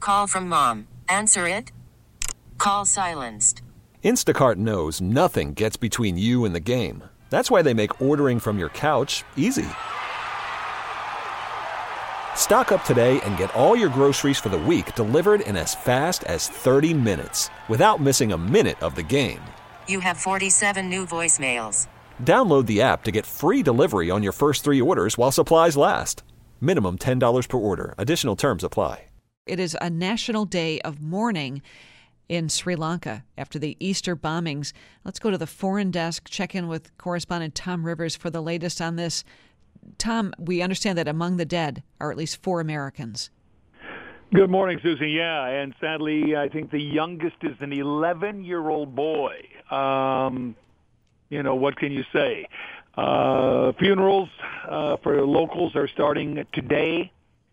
call from mom. Answer it. Call silenced. Instacart knows nothing gets between you and the game. That's why they make ordering from your couch easy. Stock up today and get all your groceries for the week delivered in as fast as 30 minutes without missing a minute of the game. You have 47 new voicemails. Download the app to get free delivery on your first 3 orders while supplies last. Minimum $10 per order. Additional terms apply. It is a national day of mourning in Sri Lanka after the Easter bombings. Let's go to the foreign desk, check in with correspondent Tom Rivers for the latest on this. Tom, we understand that among the dead are at least 4 Americans. Good morning, Susan. Yeah, and sadly, I think the youngest is an 11-year-old boy. What can you say? Funerals for locals are starting today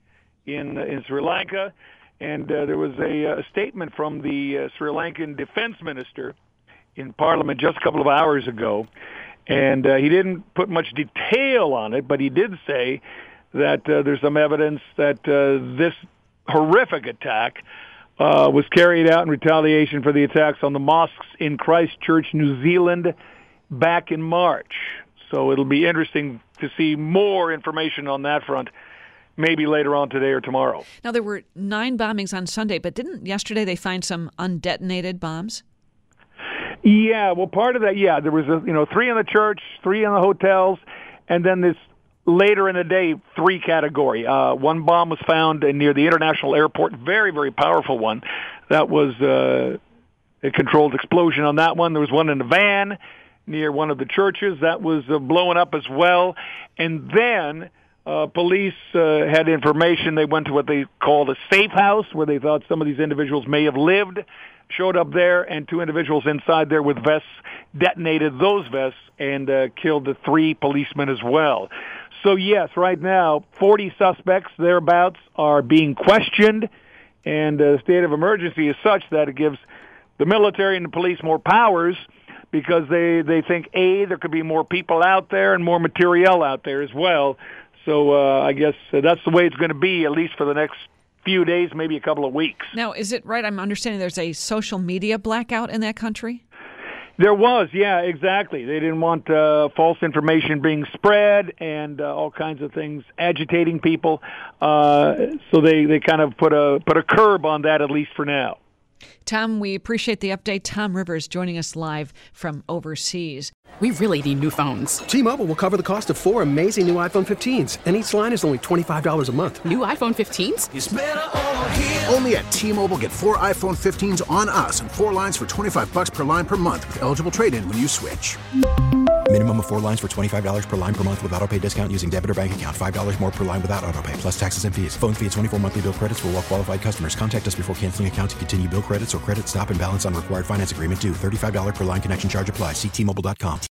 in Sri Lanka. And there was a statement from the Sri Lankan defense minister in Parliament just a couple of hours ago. And he didn't put much detail on it, but he did say that there's some evidence that this horrific attack was carried out in retaliation for the attacks on the mosques in Christchurch, New Zealand, back in March. So it'll be interesting to see more information on that front, maybe later on today or tomorrow. Now, there were 9 bombings on Sunday, but didn't yesterday they find some undetonated bombs? Yeah, well, part of that, there was 3 in the church, 3 in the hotels, and then this later in the day 3 category. One bomb was found near the international airport, very, very powerful one. That was a controlled explosion on that one. There was one in a van near one of the churches that was blowing up as well. And then police had information. They went to what they called a safe house where they thought some of these individuals may have lived, showed up there, and 2 individuals inside there with vests detonated those vests and killed the 3 policemen as well. So, yes, right now, 40 suspects thereabouts are being questioned, and the state of emergency is such that it gives the military and the police more powers because they think, A, there could be more people out there and more materiel out there as well. So I guess that's the way it's going to be, at least for the next few days, maybe a couple of weeks. Now, is it right? I'm understanding there's a social media blackout in that country? There was, yeah, exactly. They didn't want false information being spread and all kinds of things agitating people. So they kind of put a curb on that, at least for now. Tom, we appreciate the update. Tom Rivers joining us live from overseas. We really need new phones. T-Mobile will cover the cost of 4 amazing new iPhone 15s, and each line is only $25 a month. New iPhone 15s? It's better over here. Only at T-Mobile, get 4 iPhone 15s on us and 4 lines for $25 per line per month with eligible trade-in when you switch. Minimum of 4 lines for $25 per line per month with autopay discount using debit or bank account. $5 more per line without autopay, plus taxes and fees. Phone fee at 24 monthly bill credits for well-qualified customers. Contact us before canceling account to continue bill credits or credit stop and balance on required finance agreement due. $35 per line connection charge applies. See T-Mobile.com.